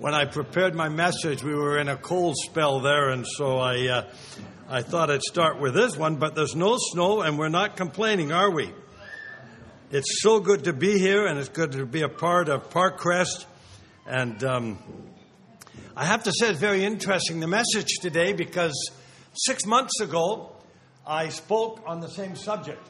when I prepared my message, we were in a cold spell there, and so I thought I'd start with this one, but there's no snow, and we're not complaining, are we? It's so good to be here, and it's good to be a part of Parkcrest, and I have to say it's very interesting, the message today, because 6 months ago, I spoke on the same subject,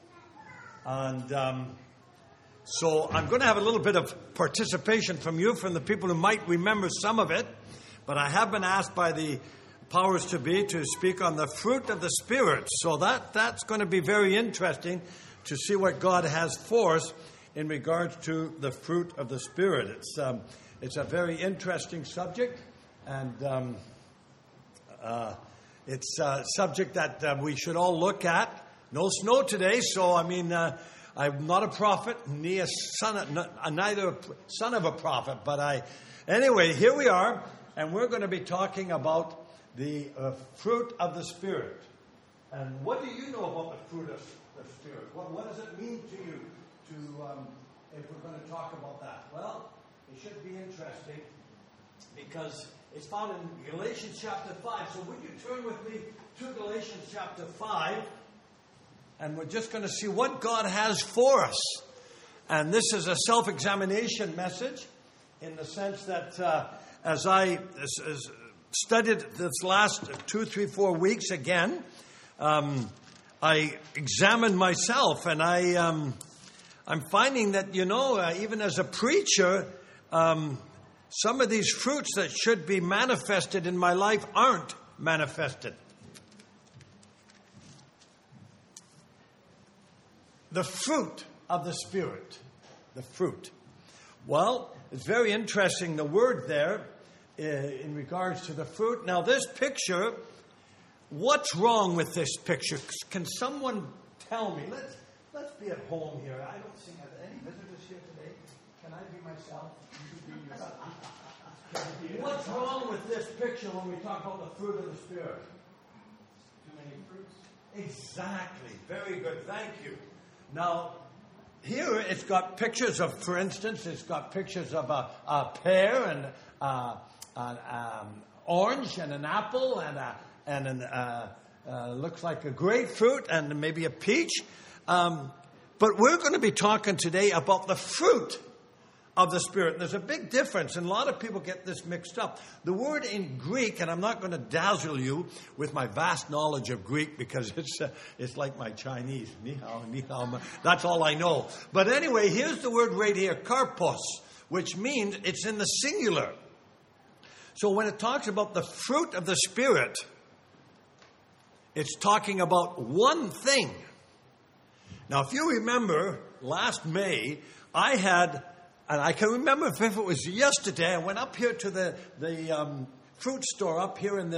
and so I'm going to have a little bit of participation from you, from the people who might remember some of it. But I have been asked by the powers to be to speak on the fruit of the Spirit. So that's going to be very interesting to see what God has for us in regards to the fruit of the Spirit. It's a very interesting subject, and it's a subject that we should all look at. No snow today, so I'm not a prophet, neither son of a prophet, but anyway, here we are, and we're going to be talking about the fruit of the Spirit. And what do you know about the fruit of the Spirit? What does it mean to you if we're going to talk about that? Well, it should be interesting because it's found in Galatians chapter 5. So would you turn with me to Galatians chapter 5? And we're just going to see what God has for us. And this is a self-examination message in the sense that as I studied this last 2, 3, 4 weeks again, I examined myself, and I'm finding that, even as a preacher, some of these fruits that should be manifested in my life aren't manifested. The fruit of the Spirit. The fruit. Well, it's very interesting, the word there in regards to the fruit. Now, this picture, what's wrong with this picture? Can someone tell me? Let's be at home here. I don't see any visitors here today. Can I be myself? You be yourself. What's wrong with this picture when we talk about the fruit of the Spirit? Too many fruits. Exactly. Very good. Thank you. Now, here it's got pictures of, for instance, it's got pictures of a pear and an orange and an apple and looks like a grapefruit and maybe a peach. But we're going to be talking today about the fruit of the Spirit. There's a big difference, and a lot of people get this mixed up. The word in Greek, and I'm not going to dazzle you with my vast knowledge of Greek because it's like my Chinese. Ni hao, ni hao. That's all I know. But anyway, here's the word right here, karpos, which means it's in the singular. So when it talks about the fruit of the Spirit, it's talking about one thing. Now, if you remember, last May, and I can remember if it was yesterday, I went up here to the fruit store up here in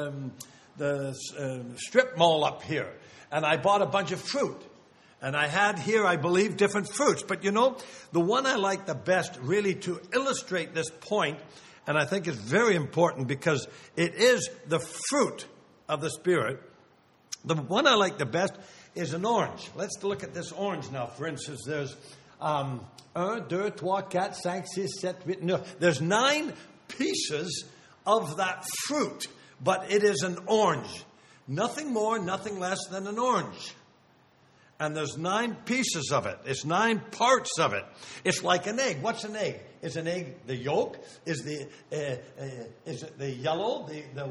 the strip mall up here. And I bought a bunch of fruit. And I had here, I believe, different fruits. But the one I like the best really to illustrate this point, and I think it's very important because it is the fruit of the Spirit. The one I like the best is an orange. Let's look at this orange now. For instance, there's 1, 2, 3, 4, 5, 6, 7, 8, 9. There's 9 pieces of that fruit, but it is an orange. Nothing more, nothing less than an orange. And there's 9 pieces of it. It's 9 parts of it. It's like an egg. What's an egg? Is an egg the yolk? Is it the yellow?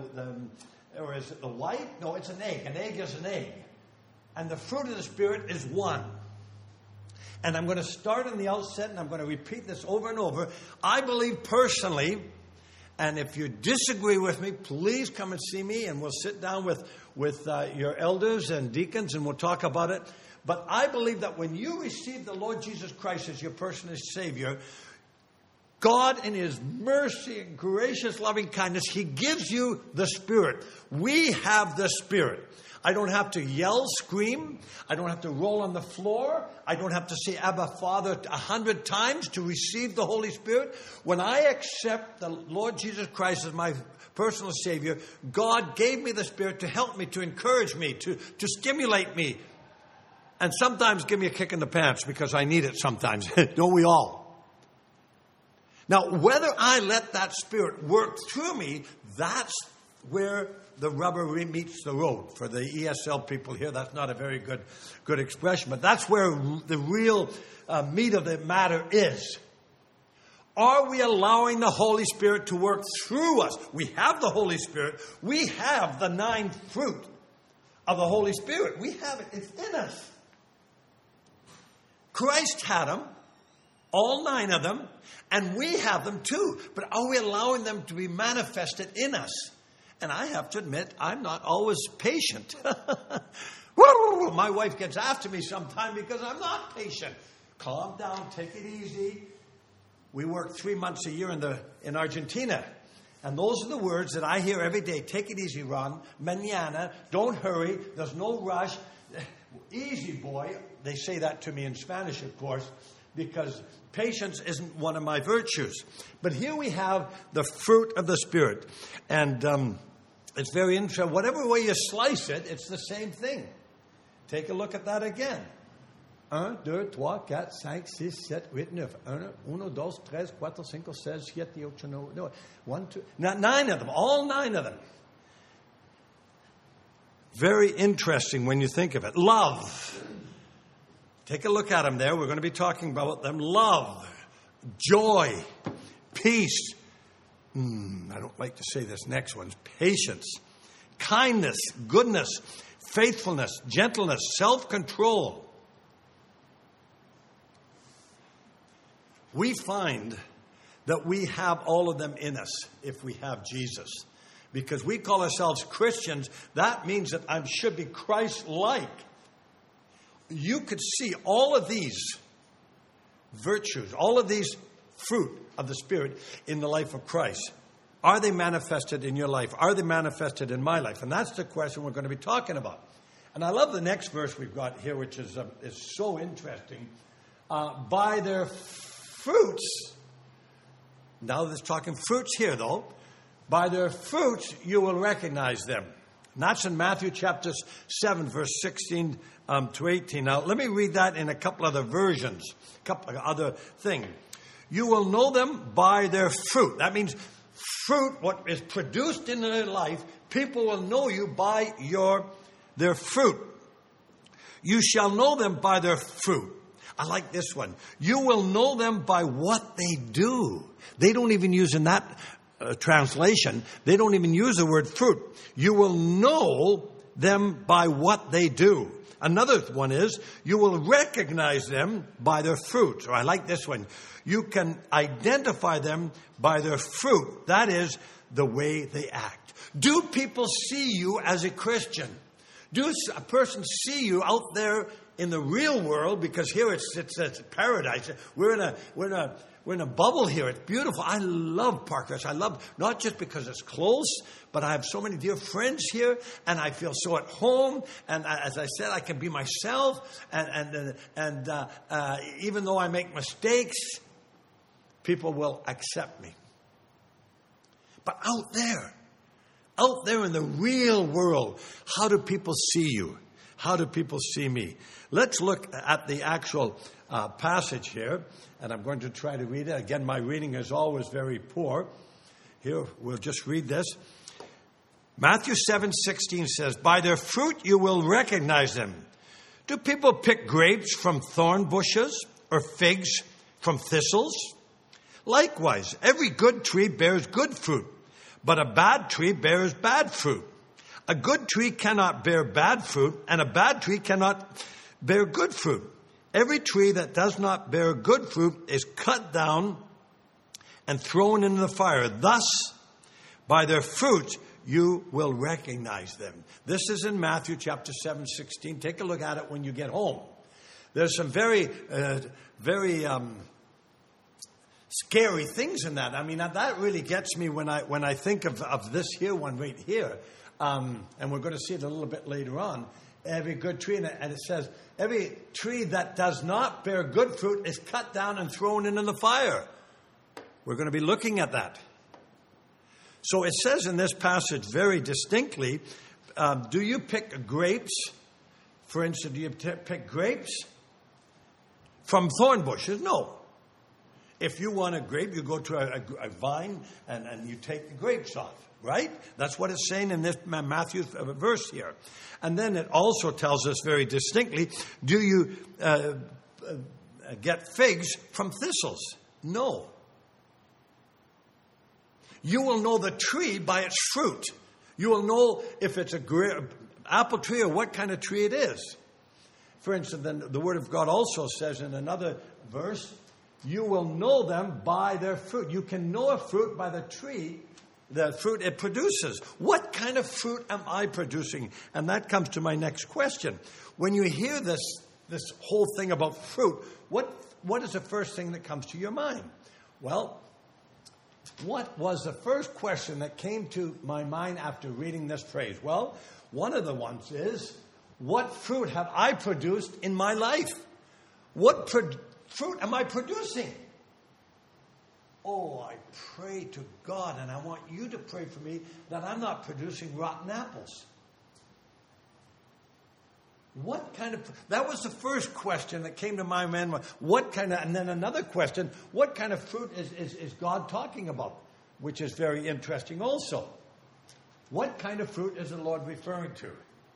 Or is it the white? No, it's an egg. An egg is an egg. And the fruit of the Spirit is one. And I'm going to start in the outset, and I'm going to repeat this over and over. I believe personally, and if you disagree with me, please come and see me, and we'll sit down with your elders and deacons, and we'll talk about it. But I believe that when you receive the Lord Jesus Christ as your personal Savior, God in His mercy and gracious loving kindness, He gives you the Spirit. We have the Spirit. I don't have to yell, scream. I don't have to roll on the floor. I don't have to say Abba Father 100 times to receive the Holy Spirit. When I accept the Lord Jesus Christ as my personal Savior, God gave me the Spirit to help me, to encourage me, to stimulate me. And sometimes give me a kick in the pants because I need it sometimes. Don't we all? Now, whether I let that Spirit work through me, that's where the rubber meets the road. For the ESL people here, that's not a very good expression, but that's where the real meat of the matter is. Are we allowing the Holy Spirit to work through us? We have the Holy Spirit. We have the 9 fruit of the Holy Spirit. We have it. It's in us. Christ had them, all 9 of them, and we have them too. But are we allowing them to be manifested in us? And I have to admit, I'm not always patient. My wife gets after me sometime because I'm not patient. Calm down, take it easy. We work 3 months a year in Argentina. And those are the words that I hear every day. Take it easy, Ron. Mañana. Don't hurry. There's no rush. Easy, boy. They say that to me in Spanish, of course, because patience isn't one of my virtues. But here we have the fruit of the Spirit. And it's very interesting. Whatever way you slice it, it's the same thing. Take a look at that again. 1, 2, 3, 4, 5, 6, 7, 8, 9. 1, 2, 3, 4, 5, 6, 7, 8, 9. 1, 2. Now, 9 of them. All 9 of them. Very interesting when you think of it. Love. Take a look at them there. We're going to be talking about them. Love. Joy. Peace. I don't like to say this next one. Patience. Kindness. Goodness. Faithfulness. Gentleness. Self-control. We find that we have all of them in us if we have Jesus. Because we call ourselves Christians, that means that I should be Christ-like. You could see all of these virtues, all of these fruit of the Spirit in the life of Christ. Are they manifested in your life? Are they manifested in my life? And that's the question we're going to be talking about. And I love the next verse we've got here, which is so interesting. By their fruits, now there's talking fruits here though, by their fruits you will recognize them. And that's in Matthew chapter 7, verse 16 to 18. Now let me read that in a couple other versions, a couple of other things. You will know them by their fruit. That means fruit, what is produced in their life, people will know you by their fruit. You shall know them by their fruit. I like this one. You will know them by what they do. They don't even use in that translation, they don't even use the word fruit. You will know them by what they do. Another one is, you will recognize them by their fruit. Or I like this one. You can identify them by their fruit. That is the way they act. Do people see you as a Christian? Do a person see you out there in the real world? Because here it's paradise. We're in a bubble here. It's beautiful. I love Parkhurst. I love, not just because it's close, but I have so many dear friends here, and I feel so at home. And as I said, I can be myself. And even though I make mistakes, people will accept me. But out there in the real world, how do people see you? How do people see me? Let's look at the actual passage here, and I'm going to try to read it. Again, my reading is always very poor. Here, we'll just read this. Matthew 7:16 says, by their fruit you will recognize them. Do people pick grapes from thorn bushes or figs from thistles? Likewise, every good tree bears good fruit, but a bad tree bears bad fruit. A good tree cannot bear bad fruit, and a bad tree cannot bear good fruit. Every tree that does not bear good fruit is cut down and thrown into the fire. Thus, by their fruits, you will recognize them. This is in Matthew chapter 7:16. Take a look at it when you get home. There's some very scary things in that. I mean, that really gets me when I think of this here one right here. And we're going to see it a little bit later on. Every good tree, and it says, every tree that does not bear good fruit is cut down and thrown into the fire. We're going to be looking at that. So it says in this passage very distinctly, do you pick grapes? For instance, do you pick grapes from thorn bushes? No. If you want a grape, you go to a vine and you take the grapes off, right? That's what it's saying in this Matthew verse here. And then it also tells us very distinctly, do you get figs from thistles? No. You will know the tree by its fruit. You will know if it's a apple tree or what kind of tree it is. For instance, then the Word of God also says in another verse, you will know them by their fruit. You can know a fruit by the tree, the fruit it produces. What kind of fruit am I producing? And that comes to my next question. When you hear this whole thing about fruit, what is the first thing that comes to your mind? Well, what was the first question that came to my mind after reading this phrase? Well, one of the ones is, what fruit have I produced in my life? What fruit am I producing? Oh, I pray to God, and I want you to pray for me that I'm not producing rotten apples. That was the first question that came to my mind. And then another question, what kind of fruit is God talking about? Which is very interesting also. What kind of fruit is the Lord referring to?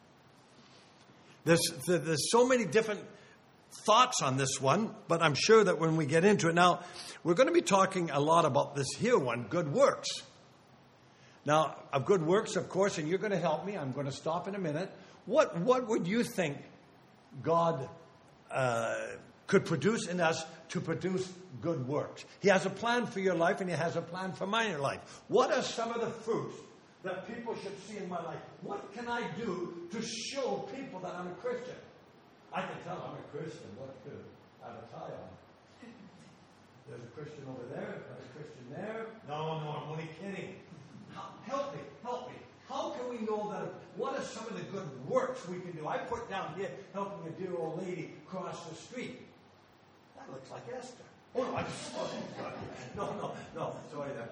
There's so many different thoughts on this one, but I'm sure that when we get into it, now, we're going to be talking a lot about this here one, good works. Now, of good works, of course, and you're going to help me. I'm going to stop in a minute. What would you think God could produce in us to produce good works? He has a plan for your life, and He has a plan for my life. What are some of the fruits that people should see in my life? What can I do to show people that I'm a Christian? I can tell I'm a Christian. What to have a tie on? There's a Christian over there. There's a Christian there. No, I'm only kidding. Help me. How can we know that? What are some of the good works we can do? I put down here helping a dear old lady cross the street. That looks like Esther. Oh, no, no. Sorry, that.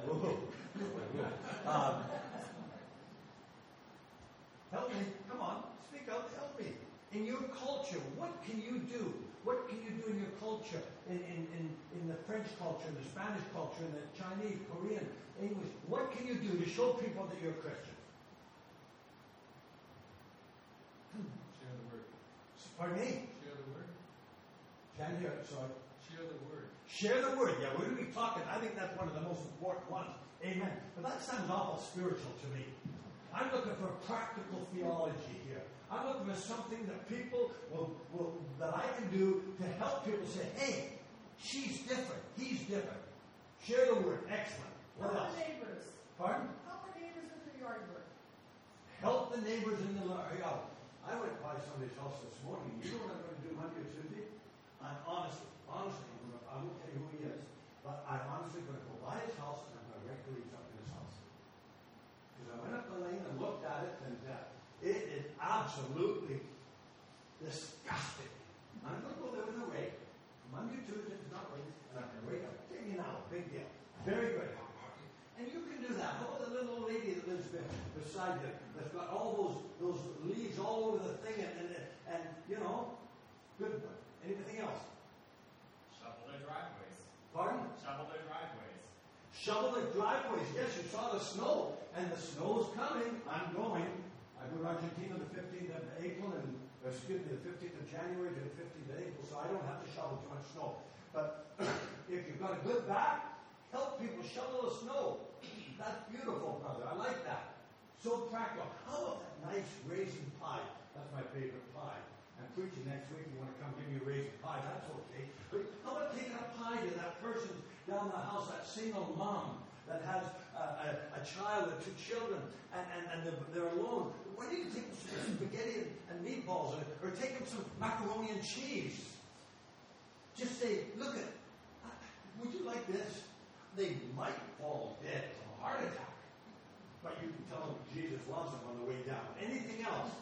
Help me. Come on. Speak out. Help me. In your culture, what can you do? What can you do in your culture? In the French culture, in the Spanish culture, in the Chinese, Korean, English. What can you do to show people that you're a Christian? Share the word. Pardon me? Share the word. Can't hear it, sorry. Share the word. Share the word. Yeah, we're going to be talking. I think that's one of the most important ones. Amen. But that sounds awful spiritual to me. I'm looking for practical theology here. I'm looking for something that people that I can do to help people say, hey, she's different. He's different. Share the word. Excellent. What else? Help the neighbors. Pardon? Help the neighbors with their yard work. Help the neighbors in the yard. I went by somebody's house this morning. You know what I'm going to do Monday or Tuesday? I'm honestly, I won't tell you who he is, but I'm honestly going to go by his house and I'm going to regularly jump in his house. Because I went up the lane and looked at it, and it is absolutely disgusting. I'm going to go there with a rake. Monday, Tuesday, it's not raining, and I'm going to rake up 10 an hour. Big deal. Very good. And you can do that. How about the little old lady that lives beside you that's got all those leaves all over the thing and you know, good. Anything else? Shovel their driveways. Pardon? Shovel their driveways. Shovel the driveways. Yes, you saw the snow, and the snow's coming. I'm going. I go to Argentina the 15th of April, the 15th of January to the 15th of April, so I don't have to shovel too much snow. But if you've got a good back, help people shovel the snow. That's beautiful, brother. I like that. So practical. How about that nice raisin pie? That's my favorite pie. I'm preaching next week. You want to come give me a raisin pie? That's okay. But how about taking a pie to that person down the house, that single mom that has a child or two children, and they're alone? Why don't you take them some spaghetti and meatballs, or take them some macaroni and cheese? Just say, look at, would you like this? They might fall dead from a heart attack, but you can tell them Jesus loves them on the way down. Anything else?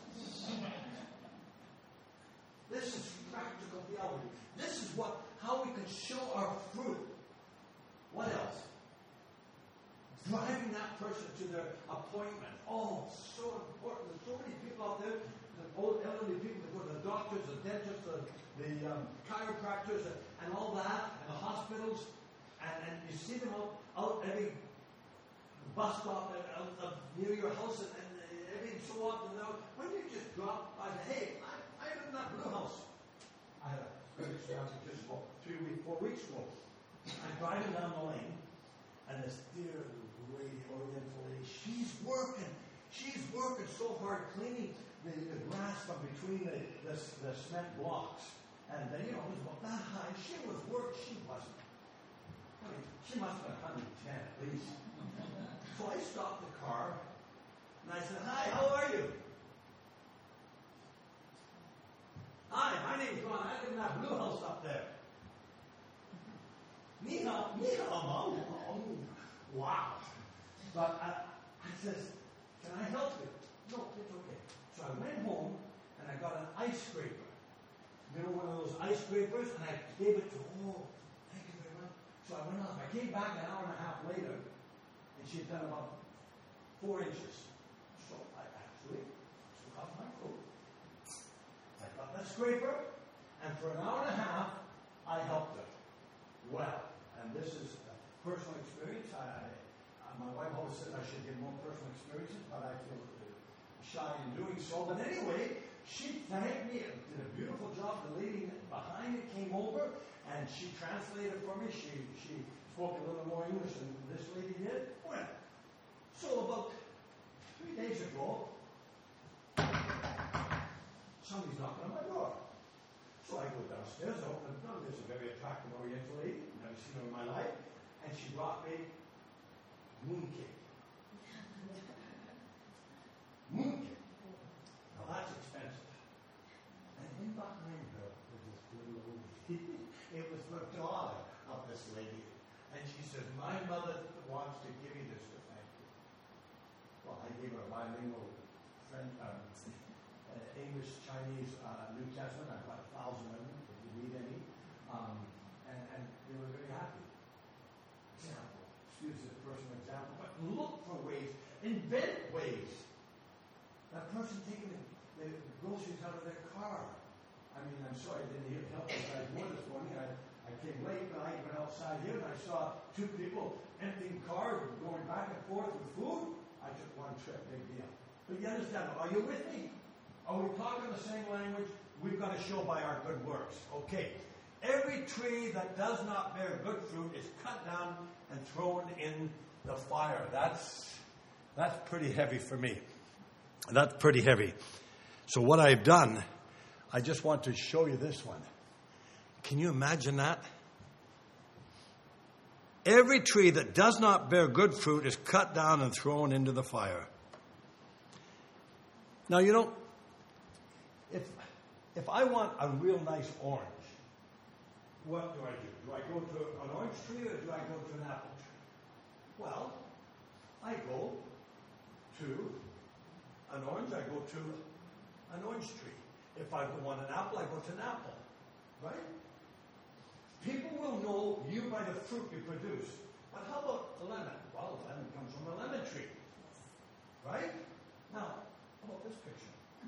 This is practical theology. This is how we can show our fruit. What else? Driving that person to their appointment. Oh, so important. There's so many people out there, the old elderly people that go to the doctors, the dentists, the chiropractors, and all that, and the hospitals. And you see them out every bus stop out near your house, and every so often, when you just drop by the, hey, I live in that blue house. I had a good experience just about 4 weeks ago. I'm driving down the lane, and this dear lady, Oriental lady, she's working so hard cleaning the grass from between the cement blocks. And then, it was about that high. She wasn't. I mean, she must have been 110 at least. So I stopped the car, and I said, hi, how are you? Hi, my name's Ron. I live in that blue house up there. Ni hao, Mom. Oh, wow. But I says, can I help you? No, it's okay. So I went home, and I got an ice scraper. You know, one of those ice scrapers, and I gave it to her. Oh, thank you very much. So I went off. I came back an hour and a half later, and she had done about 4 inches. So I actually took off my coat. I got that scraper, and for an hour and a half, I helped her. Well, and this is a personal experience. My wife always says I should get more personal experiences, but I feel shy in doing so. But anyway, she thanked me and did a beautiful job. The lady behind me came over, and she translated for me. She spoke a little more English than this lady did. Well, so about 3 days ago, somebody's knocking on my door. So I go downstairs, I open the door. There's a very attractive Oriental lady, never seen her in my life, and she brought me mooncake. Mooncake. Now that's expensive. And in behind her was this little lady. It was the daughter of this lady. And she says, my mother wants to give you this to thank you. Well, I gave her a bilingual English, Chinese, New Testament. I've got 1,000 of them, if you need any. And they were very happy. Example. Excuse this personal example. But look for ways. Invent ways. That person taking the groceries out of their car. I mean, I'm sorry I didn't help you guys more this morning. I came late, but I went outside here and I saw 2 people emptying cars, going back and forth with food. I took one trip, big deal. But you understand, are you with me? Are we talking the same language? We've got to show by our good works. Okay. Every tree that does not bear good fruit is cut down and thrown in the fire. That's pretty heavy for me. That's pretty heavy. So what I've done, I just want to show you this one. Can you imagine that? Every tree that does not bear good fruit is cut down and thrown into the fire. Now, if I want a real nice orange, what do? Do I go to an orange tree or do I go to an apple tree? Well, I go to an orange, I go to an orange tree. If I want an apple, I go to an apple. Right? People will know you by the fruit you produce. But how about a lemon? Well, a lemon comes from a lemon tree. Right? Now, how about this picture?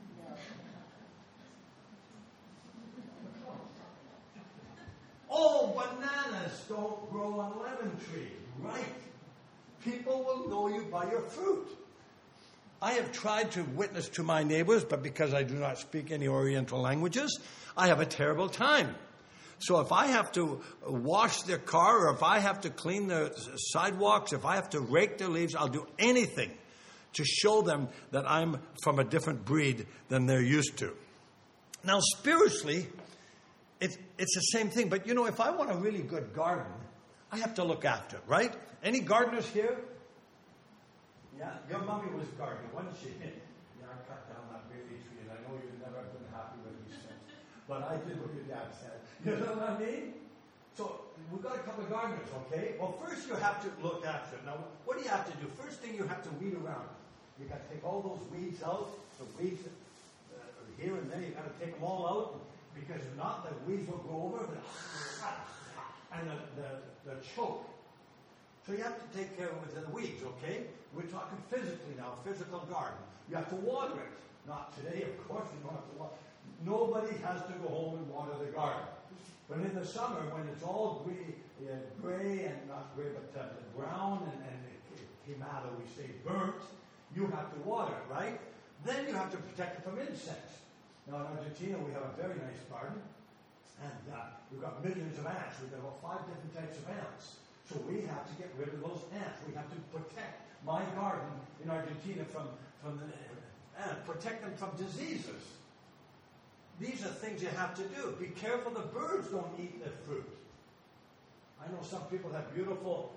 Oh, bananas don't grow on lemon trees. Right. People will know you by your fruit. I have tried to witness to my neighbors, but because I do not speak any Oriental languages, I have a terrible time. So if I have to wash their car, or if I have to clean the sidewalks, if I have to rake their leaves, I'll do anything to show them that I'm from a different breed than they're used to. Now, spiritually, it's the same thing. But, if I want a really good garden, I have to look after it, right? Any gardeners here? Yeah, your mommy was gardening, wasn't she? Yeah, I cut down that baby tree, and I know you've never been happy with me since. But I did what your dad said. You know what I mean? So, we've got a couple of gardeners, okay? Well, first you have to look after it. Now, what do you have to do? First thing, you have to weed around. You've got to take all those weeds out, the weeds here and there, you've got to take them all out, because if not, the weeds will grow over and the choke. So you have to take care of the weeds, okay? We're talking physically now, physical garden. You have to water it. Not today, of course, you don't have to water. Nobody has to go home and water the garden. But in the summer, when it's all gray and not gray, but brown and quemado, we say burnt, you have to water it, right? Then you have to protect it from insects. Now in Argentina we have a very nice garden, and we've got millions of ants. We've got about 5 different types of ants. So we have to get rid of those ants. We have to protect my garden in Argentina from the ants, protect them from diseases. These are things you have to do. Be careful the birds don't eat the fruit. I know some people have beautiful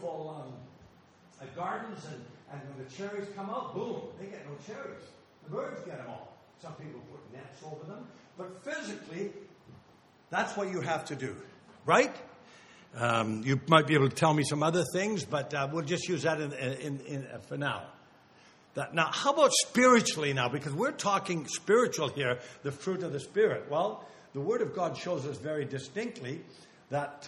gardens, and when the cherries come out, boom, they get no cherries. The birds get them all. Some people put nets over them. But physically, that's what you have to do. Right? You might be able to tell me some other things, but we'll just use that for now. Now, how about spiritually now? Because we're talking spiritual here, the fruit of the Spirit. Well, the Word of God shows us very distinctly that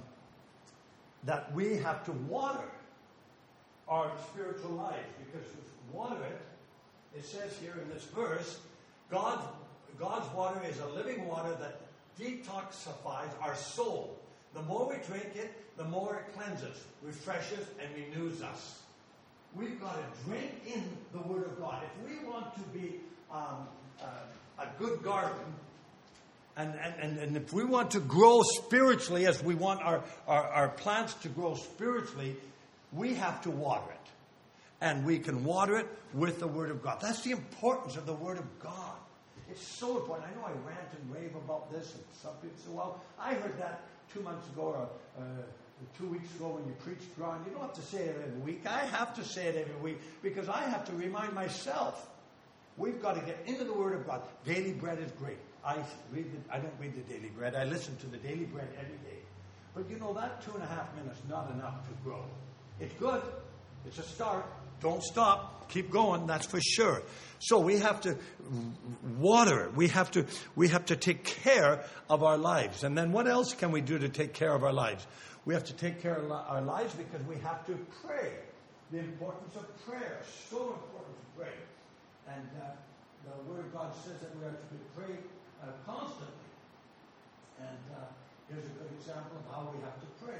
we have to water our spiritual lives. Because if we water it, it says here in this verse, God's water is a living water that detoxifies our soul. The more we drink it, the more it cleanses, refreshes, and renews us. We've got to drink in the Word of God. If we want to be a good garden, and if we want to grow spiritually, as we want our plants to grow spiritually, we have to water it. And we can water it with the Word of God. That's the importance of the Word of God. It's so important. I know I rant and rave about this, and some people say, well, I heard that 2 months ago, or 2 weeks ago when you preached, Ron. You don't have to say it every week. I have to say it every week because I have to remind myself. We've got to get into the Word of God. Daily bread is great. I don't read the Daily Bread. I listen to the Daily Bread every day. But you know, that 2.5 minutes is not enough to grow. It's good. It's a start. Don't stop. Keep going. That's for sure. So we have to water it. We have to take care of our lives. And then what else can we do to take care of our lives? We have to take care of our lives because we have to pray. The importance of prayer. So important to pray. And the Word of God says that we are to pray constantly. And here's a good example of how we have to pray.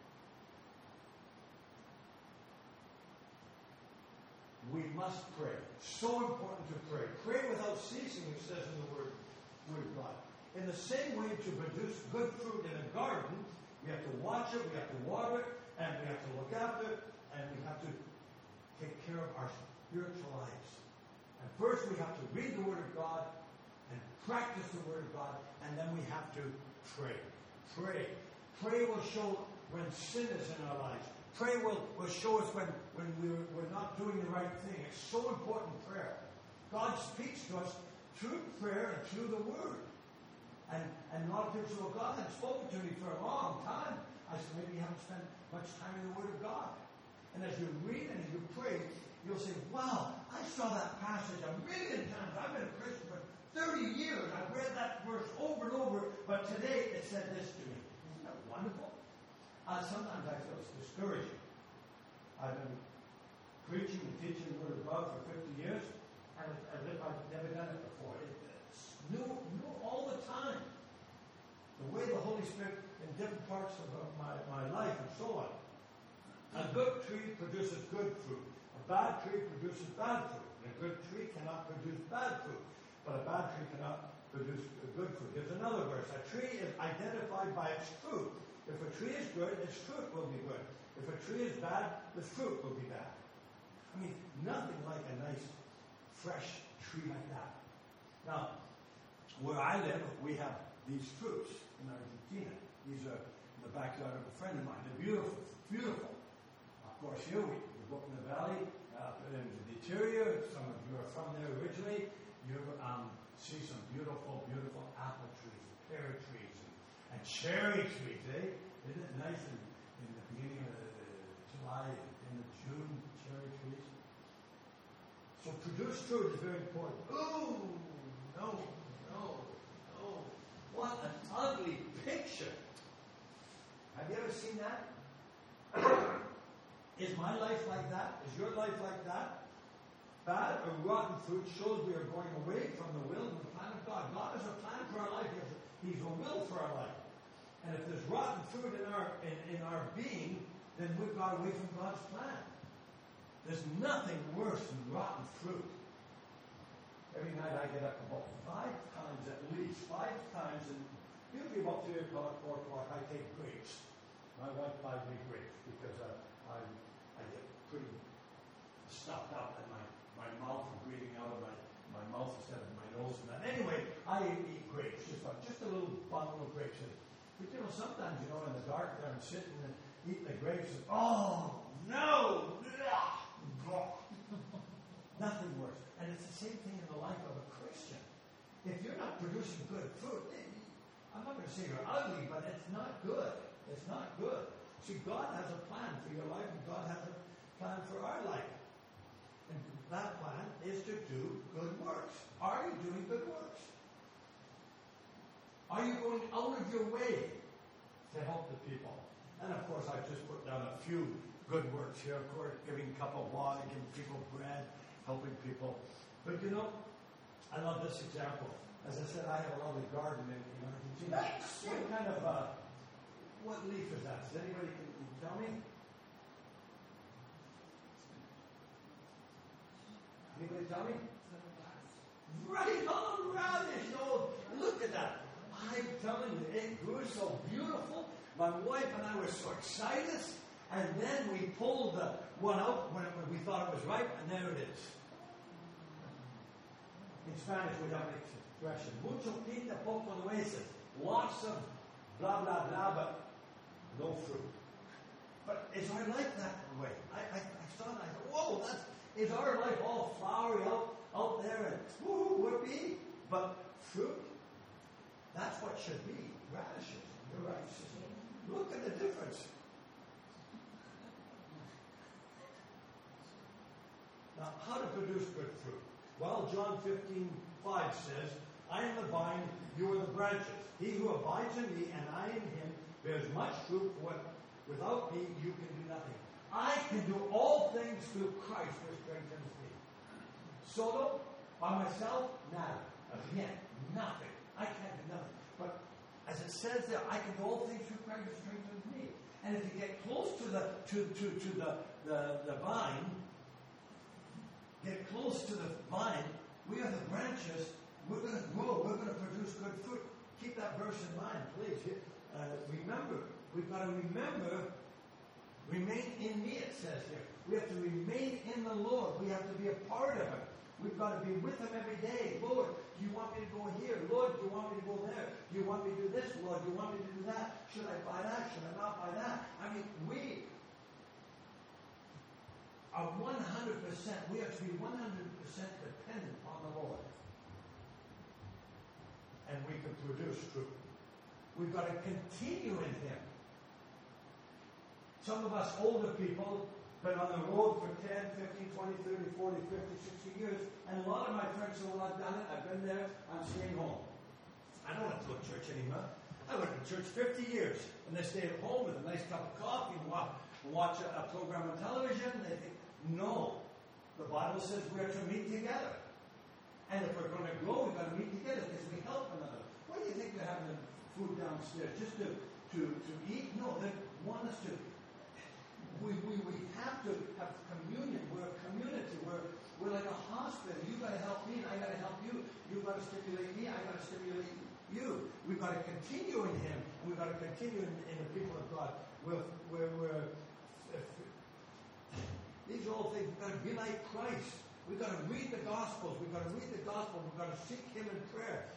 We must pray. So important to pray. Pray without ceasing, it says in the Word of God. In the same way, to produce good fruit in a garden, we have to watch it, we have to water it, and we have to look after it, and we have to take care of our spiritual lives. And first we have to read the Word of God and practice the Word of God, and then we have to pray. Pray. Pray will show when sin is in our lives. Pray will show us when we're not doing the right thing. It's so important, prayer. God speaks to us through prayer and through the Word. And a lot of people say, well, God had spoken to me for a long time. I said, maybe you haven't spent much time in the Word of God. And as you read and as you pray, you'll say, wow, I saw that passage a million times. I've been a Christian for 30 years. I've read that verse over and over, but today it said this to me. Isn't that wonderful? Sometimes I feel it's discouraging. I've been preaching and teaching the Word of God for 50 years, and as if I've never done it before. It's new all the time. The way the Holy Spirit in different parts of my life and so on. A good tree produces good fruit. A bad tree produces bad fruit. And a good tree cannot produce bad fruit. But a bad tree cannot produce good fruit. Here's another verse. A tree is identified by its fruit. If a tree is good, its fruit will be good. If a tree is bad, the fruit will be bad. I mean, nothing like a nice, fresh tree like that. Now, where I live, we have these fruits in Argentina. These are in the backyard of a friend of mine. They're beautiful, beautiful. Of course, here we go up in the valley, in the interior. Some of you are from there originally. You see some beautiful, beautiful apple trees, pear trees, and cherry trees, eh? Isn't it nice in the beginning of July and in June, cherry trees? So produced fruit is very important. Ooh, no. What an ugly picture. Have you ever seen that? Is my life like that? Is your life like that? Bad or rotten fruit shows we are going away from the will and the plan of God. God has a plan for our life. He's a will for our life. And if there's rotten fruit in our being, then we've got away from God's plan. There's nothing worse than rotten fruit. Every night I get up about 5 times at least, 5 times, and usually about 3 o'clock, 4 o'clock, I take grapes. My wife buys me grapes because I get pretty stuffed up and my mouth is breathing out of my mouth instead of my nose and that. Anyway, I eat grapes, just a little bundle of grapes. But you know, sometimes, you know, in the dark there I'm sitting and eating the grapes and, oh, no! Nothing worse. And it's the same thing in the life of a Christian. If you're not producing good fruit, I'm not going to say you're ugly, but it's not good. It's not good. See, God has a plan for your life, and God has a plan for our life. And that plan is to do good works. Are you doing good works? Are you going out of your way to help the people? And of course, I've just put down a few good works here. Of course, giving a cup of water, giving people bread, helping people. But you know, I love this example. As I said, I have a lovely garden in Argentina. What kind of, what leaf is that? Does anybody can tell me? Anybody tell me? Right on, radish. Oh, look at that. I'm telling you, it grew so beautiful. My wife and I were so excited. And then we pulled the one out when we thought it was ripe, and there it is. In Spanish, we have an expression, mucho pinta, poco nueces. Lots of blah, blah, blah, but no fruit. But is our life that way? I saw it, I thought, whoa, is our life all flowery out there, and woo, we're big. But fruit, that's what should be. Radishes. You're right, sister. Look at the difference. Now, how to produce good fruit? Well, John 15:5 says, I am the vine, you are the branches. He who abides in me and I in him bears much fruit, for without me you can do nothing. I can do all things through Christ who strengthens me. Solo, by myself, nada. Again, nothing. I can't do nothing. But as it says there, I can do all things through Christ who strengthens me. And if you get close to the vine, get close to the vine, we are the branches, we're going to grow, we're going to produce good fruit. Keep that verse in mind, please. Remember, we've got to remember, remain in me, it says here. We have to remain in the Lord. We have to be a part of Him. We've got to be with Him every day. Lord, do you want me to go here? Lord, do you want me to go there? Do you want me to do this? Lord, do you want me to do that? Should I buy that? Should I not buy that? I mean, we are 100%, we have to be 100% dependent on the Lord. And we can produce fruit. We've got to continue in Him. Some of us older people been on the road for 10, 15, 20, 30, 40, 50, 60 years, and a lot of my friends say, well, I've done it, I've been there, I'm staying home. I don't want to go to church anymore. I went to church 50 years, and they stay at home with a nice cup of coffee and watch a program on television. They think, no. The Bible says we are to meet together. And if we're going to grow, we've got to meet together because we help one another. Why do you think they're having food downstairs? Just to eat? No, they want us to. We have to have communion. We're a community. We're like a hospital. You've got to help me, and I got to help you. You've got to stimulate me, I got to stimulate you. We've got to continue in Him, and we've got to continue in the people of God. These are all things. We've got to be like Christ. We've got to read the Gospels. We've got to read the Gospel. We've got to seek Him in prayer.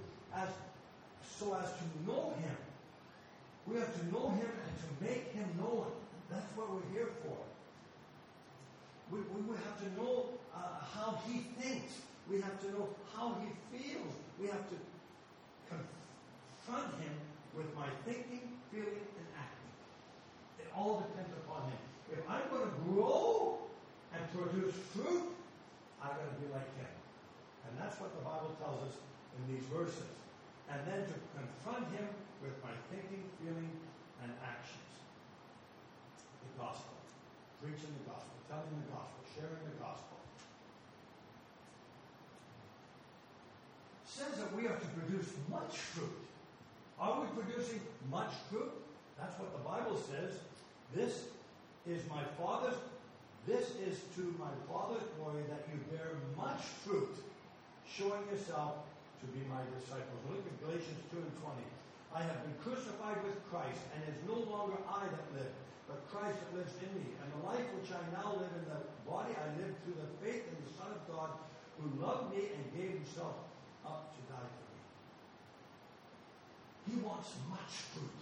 So as to know Him. We have to know Him and to make Him known. That's what we're here for. We have to know how He thinks. We have to know how He feels. We have to confront Him with my thinking, feeling, and acting. It all depends upon Him. If I'm going to grow and produce fruit, I'm going to be like Him. And that's what the Bible tells us in these verses. And then to confront Him with my thinking, feeling, and actions. The gospel. Preaching the gospel. Telling the gospel. Sharing the gospel. It says that we are to produce much fruit. Are we producing much fruit? That's what the Bible says. This is to my Father's glory that you bear much fruit, showing yourself to be my disciples. Look at Galatians 2:20. I have been crucified with Christ, and it is no longer I that live, but Christ that lives in me. And the life which I now live in the body, I live through the faith in the Son of God, who loved me and gave himself up to die for me. He wants much fruit.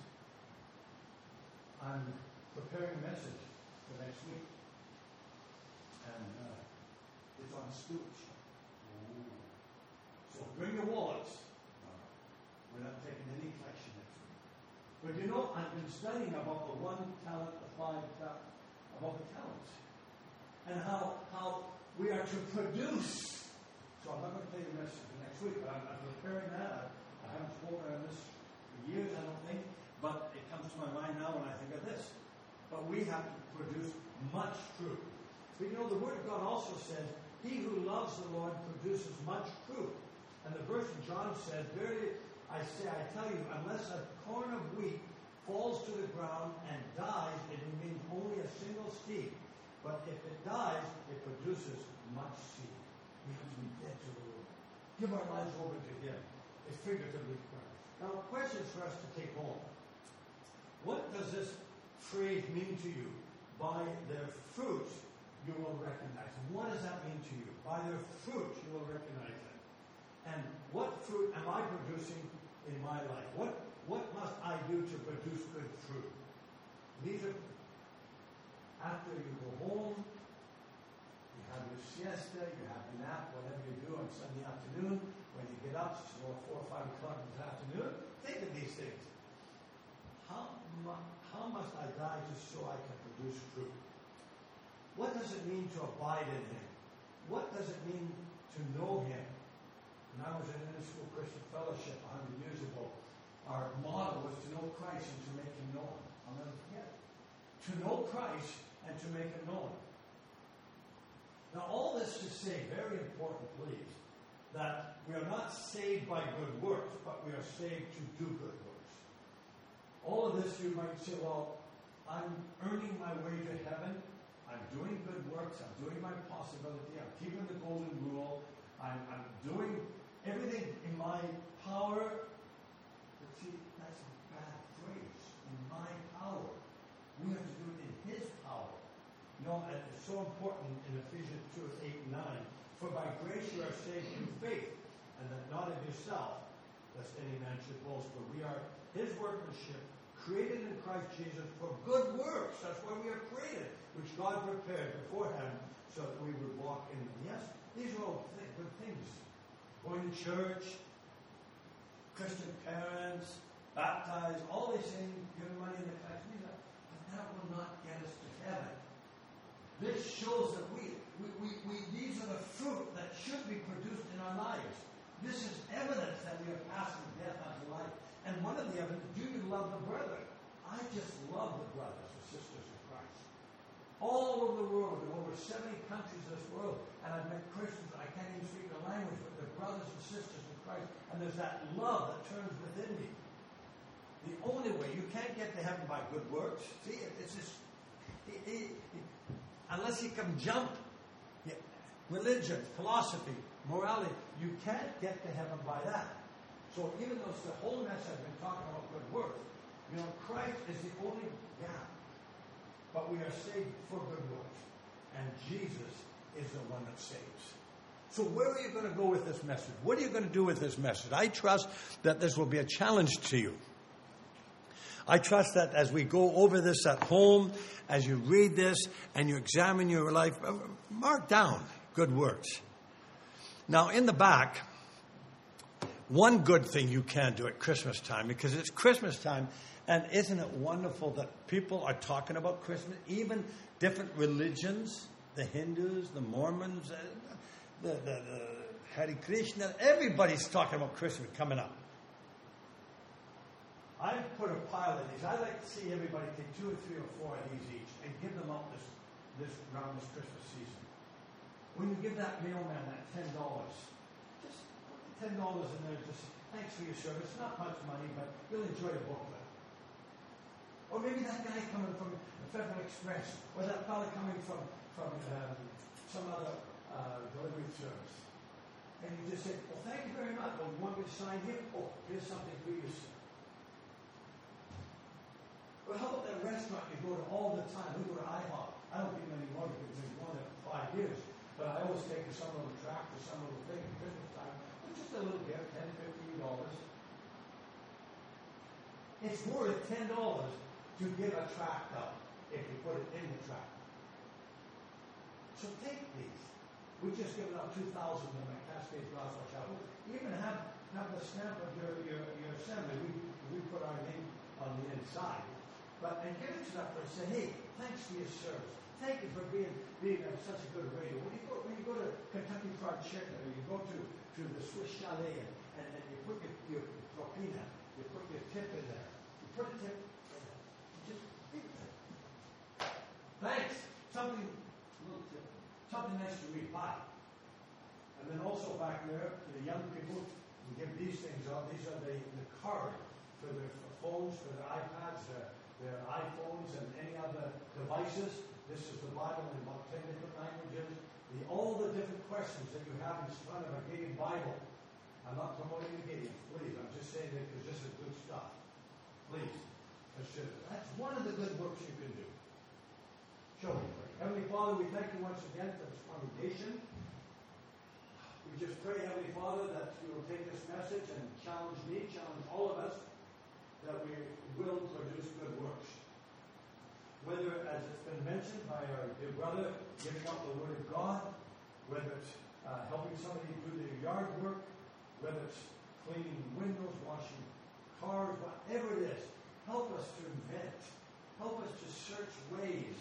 I'm preparing a message for next week. And it's on stewardship. So bring your wallets. We're not taking any collection next week. But you know, I've been studying about the 1 talent, the 5 talent, about the talents. And how we are to produce. So I'm not going to tell you the message for next week, but I'm preparing that. I haven't spoken on this for years, I don't think. But it comes to my mind now when I think of this. But we have to produce much fruit. But you know, the Word of God also says, he who loves the Lord produces much fruit. And the verse in John said, verily I tell you, unless a corn of wheat falls to the ground and dies, it remains only a single seed. But if it dies, it produces much seed. We have to be dead to the Lord. Give our lives over to him. It's figuratively correct. Now, questions for us to take home. What does this phrase mean to you? By their fruits you will recognize them. What does that mean to you? By their fruits you will recognize them. And what fruit am I producing in my life? What must I do to produce good fruit? These are, after you go home, you have your siesta, you have your nap, whatever you do on Sunday afternoon. When you get up, it's 4 or 5 o'clock in the afternoon. Think of these things. How must I die just so I can produce fruit? What does it mean to abide in him? What does it mean to know him? When I was in Inner-School Christian Fellowship 100 years ago, our motto was to know Christ and to make him known. I'll never forget. To know Christ and to make him known. Now all this to say, very important please, that we are not saved by good works, but we are saved to do good works. All of this you might say, well, I'm earning my way to heaven. I'm doing good works. I'm doing my possibility. I'm keeping the golden rule. I'm doing everything in my power. But see, that's a bad phrase. In my power. We have to do it in his power. You know, and it's so important in Ephesians 2:8 and 9. For by grace you are saved through faith, and that not of yourself, lest any man should boast. For we are his workmanship, created in Christ Jesus for good works. That's why we are created, which God prepared beforehand so that we would walk in them. Yes, these are all good things. Going to church, Christian parents, baptized, all these things, giving money in the tax. But that will not get us to heaven. This shows that these are the fruit that should be produced in our lives. This is evidence that we are passing death unto life. And one of the evidence, do you love the brethren? I just love the brothers and sisters of Christ. All over the world, in over 70 countries of this world, and I've met Christians, I can't even speak the language, but they're brothers and sisters of Christ, and there's that love that turns within me. The only way, you can't get to heaven by good works. See, it's just, unless you can jump religion, philosophy, morality, you can't get to heaven by that. So even though it's the whole mess I've been talking about good works, you know, Christ is the only gap. But we are saved for good works. And Jesus is the one that saves. So where are you going to go with this message? What are you going to do with this message? I trust that this will be a challenge to you. I trust that as we go over this at home, as you read this and you examine your life, mark down good works. Now in the back, one good thing you can do at Christmas time, because it's Christmas time, and isn't it wonderful that people are talking about Christmas, even different religions, the Hindus, the Mormons, the Hare Krishna, everybody's talking about Christmas coming up. I put a pile of these. I like to see everybody take 2 or 3 or 4 of these each and give them up around this Christmas season. When you give that mailman that $10, just put the $10 in there, just thanks for your service. Not much money, but you'll enjoy a booklet. Or maybe that guy coming from the Federal Express, or that fellow coming from some other delivery service. And you just say, well, thank you very much. Well, you want me to sign here? Oh, here's something for you, sir. Well, how about that restaurant you go to all the time? We go to IHOP. I don't get them anymore because they've been going there for 5 years. But I always take some little tract or some little thing at Christmas time. It's just a little gift, $10, $15. It's worth $10 to give a tract out if you put it in the tract. So take these. We just given out 2,000 of them at Cascade Gospel Chapel. Even have the stamp of your assembly. We put our name on the inside. But and give it to that person. Say, hey, thanks for your service. Thank you for being such a good radio. When you go to Kentucky Fried Chicken, or you go to the Swiss Chalet, and you put your propina, you put your tip in there. You put a tip in there. You just give it. Thanks. Something nice to read. Bye. And then also back there, to the young people, we give these things out. These are the card for their phones, for their iPads, their iPhones, and any other devices. This is the Bible in about 10 different languages. All the different questions that you have in front of a Gideon Bible. I'm not promoting the Gideon, please. I'm just saying that because this is good stuff. Please, consider it. That's one of the good works you can do. Show me. Heavenly Father, we thank you once again for this congregation. We just pray, Heavenly Father, that you will take this message and challenge me, challenge all of us, that we will produce good works. Whether, as it's been mentioned by our dear brother, giving out the Word of God, whether it's helping somebody do their yard work, whether it's cleaning windows, washing cars, whatever it is, help us to invent. Help us to search ways.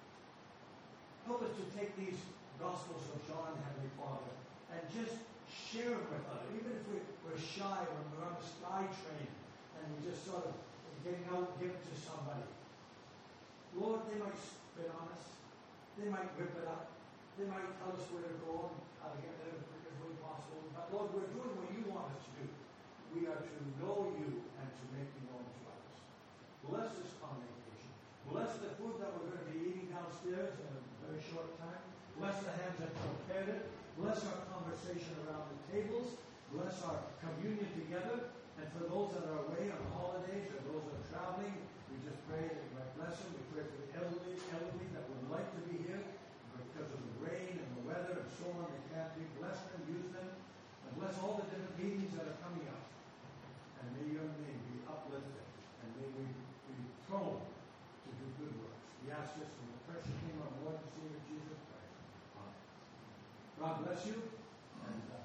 Help us to take these Gospels of John, Heavenly Father, and just share them with others. Even if we're shy when we're on the sky train and we just sort of getting out, give it to somebody. Lord, they might spit on us. They might rip it up. They might tell us where to go and how to get there as quick as way possible. But Lord, we're doing what you want us to do. We are to know you and to make you known to others. Bless this congregation. Bless the food that we're going to be eating downstairs in a very short time. Bless the hands that prepared it. Bless our conversation around the tables. Bless our communion together. And for those that are away on holidays or those that are traveling, we just pray that you might bless them. We pray for the elderly that would like to be here, but because of the rain and the weather and so on, they can't be. Bless them, use them, and bless all the different meetings that are coming up. And may your name be uplifted, and may we be prone to do good works. We ask this in the precious name of our Lord and Savior Jesus Christ. Amen. God bless you, and